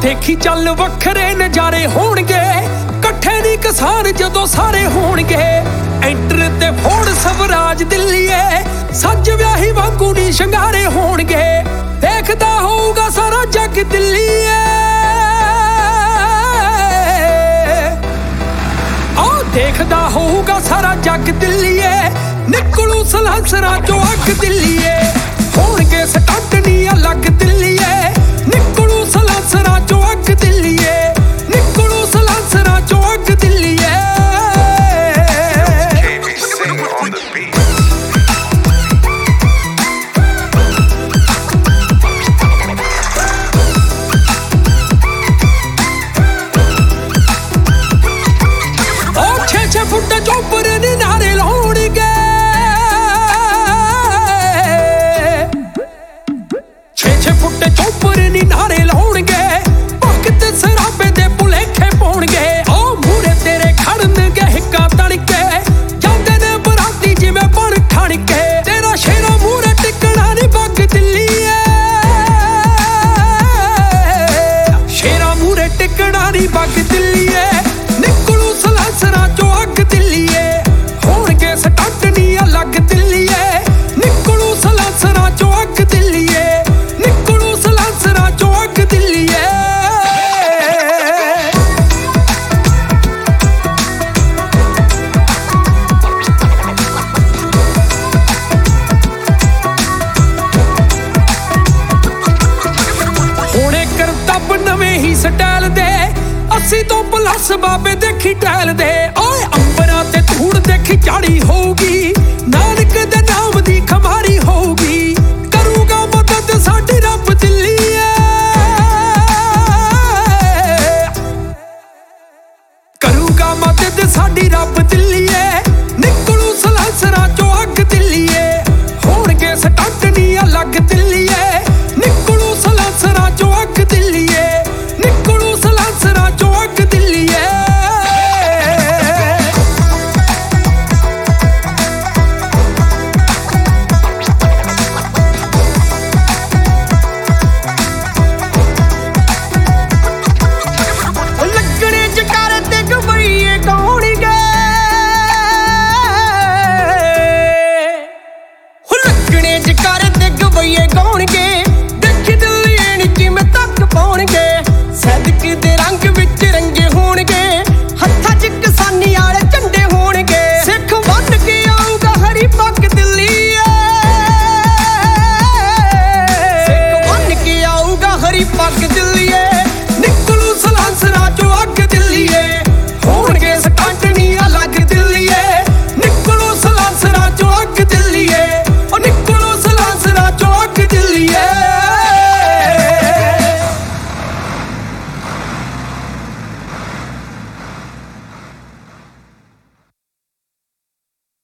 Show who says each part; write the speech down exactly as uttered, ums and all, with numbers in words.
Speaker 1: देखी चल वखरे नजारे होणगे, कट्ठे नी किसान जदों सारे होणगे। एंटर ते फोड़ स्वराज दिल्लीए, सज व्याही वांगू नी शंगारे होणगे। देखदा होऊगा सारा जग दिल्लीए, आ देखदा होऊगा सारा जग दिल्लीए। निकलू सलांसरां चों अग दिल्लीए, होणगे स्टंट नी अलग दिल्लीए। निकलू सलांसरां चों अग दिल्लीए, निकलू सलांसरां चों अग दिल्लीए। ओ छे छे फुट चोपर नी नारे लाउणगे, छे छे फुट चोपर नी नारे लाउणगे। भगत सराबे दे भुलेखे पाउणगे, ओ मूरे तेरे खड़नगे हिक्का तड़के। जांदे ने बराती जिवें बण ठणके, तेरा शेरा मूरे टिकणा नी बग दिल्लीए। शेरा मूरे टिकणा नी बग दिल्लीए। निकलू सलांसरां चों अग दिल्लीए, होणगे स्टंट नी अलग दिल्लीए। निकलू सलांसरां चों अग दिल्लीए, निकलू सलांसरां चों अग दिल्लीए। होणे करतब नवें ही स्टाइल दे, अस्सी तो प्लस बाबे देखी टैल दे। ओए अंबरां ते धूड़ देखी चाड़ी होगी, नानक दे नाम दी खमारी होगी। करूगा मदद साडी रब दिल्लीए, करूगा मदद साडी रब दिल्लीए।